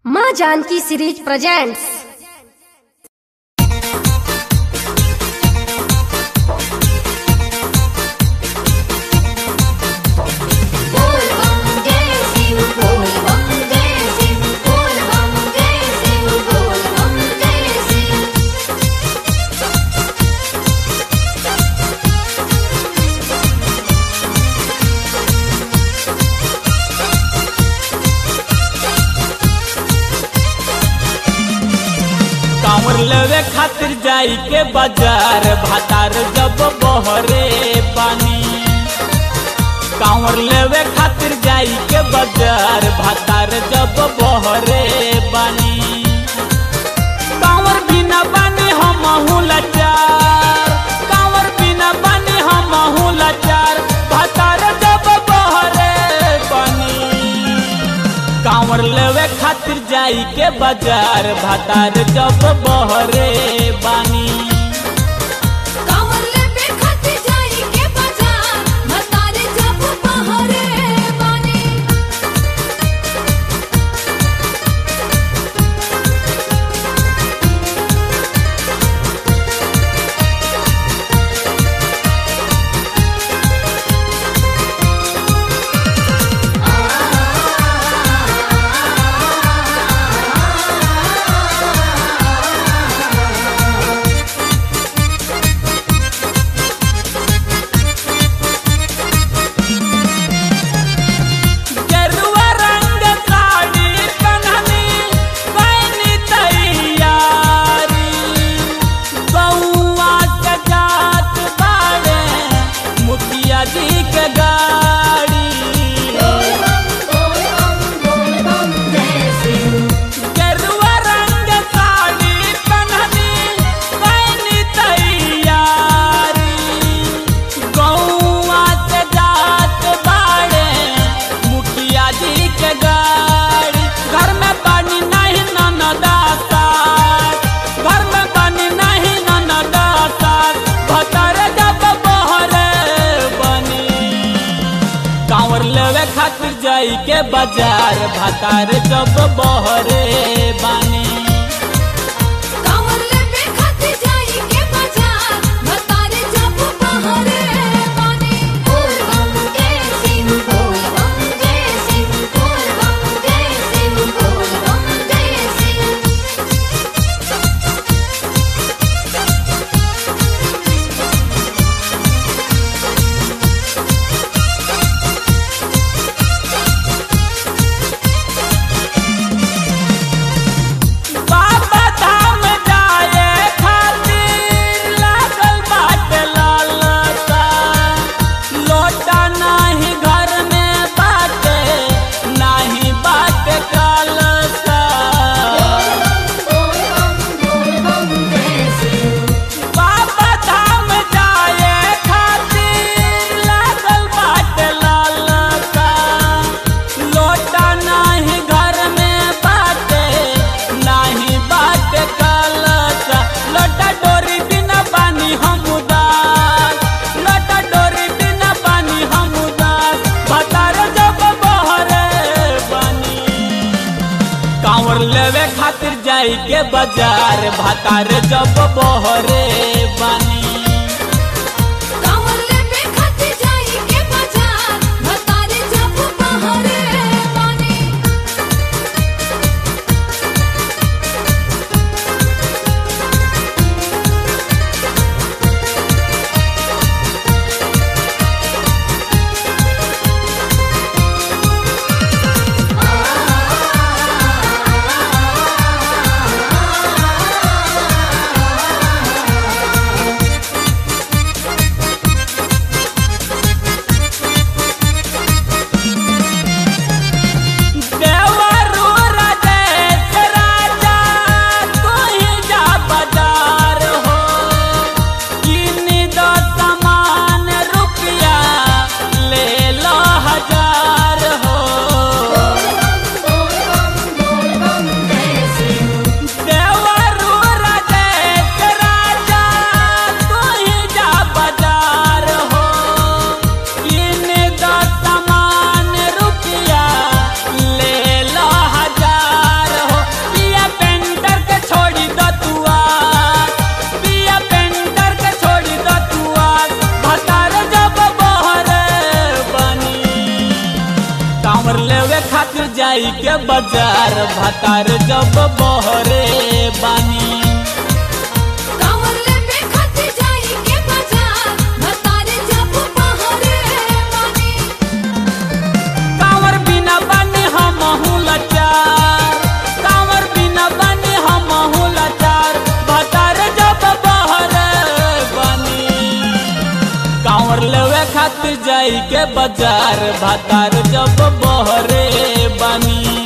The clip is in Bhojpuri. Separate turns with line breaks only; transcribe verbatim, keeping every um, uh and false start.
माँ जानकी सीरीज प्रेजेंट्स।
कांवर लेवे खातिर जाई के बाजार भातार जब बहरे पानी। कांवर लेवे खातिर जाई के बाजार भातार जब बहरे पानी। कांवर बिना बानी हमहू लाचार, कांवर बिना बानी हमहू लाचार भातार जब बहरे पानी। कांवर लेवे खातिर जाई के बाजार भातार जब बहरे बानी।
कांवर लेवे खातिर जाई के बाजार भातार जब बहरे बानी।
कांवर लेवे खातिर जाई के बाजार भातार जब बहरे बानी।
कांवर लेवे खातिर जाई के बाजार भातार जब बहरे बानी। बोल बम जय सिंह, बोल बम जय सिंह, बोल बम जय सिंह, बोल बम जय सिंह।
बाबा धाम जाए खातिर लागल बाटे लालसा। लोटा नाही घर में बाटे, नाही बाटे कलसा। बाबा धाम जाए खातिर लागल बाटे लालसा। लोटा नाही घर में बाटे, नाही बाटे कलसा। लोटा डोरी बिना पानी हम उदास, लोटा डोरी बिना पानी हम उदास भातार जब बहरे बानी। कांवर लेवे खातिर जाई के बाजार भातार जब बहरे बानी।
कांवर लेवे खातिर जाई के बाजार भातार जब बहरे बानी।
लेवे खातिर जाई के बाजार भातार जब बहरे बानी।
कांवर लेवे खातिर जाई के बाजार भतार जब बहरे बानी।
कांवर बिना बने हमहू लाचार, कांवर बिना बने हमहू लाचार भातार जब बहरे बानी। कांवर लेवे खातिर जाई के बाजार भातार जब बहरे बानी।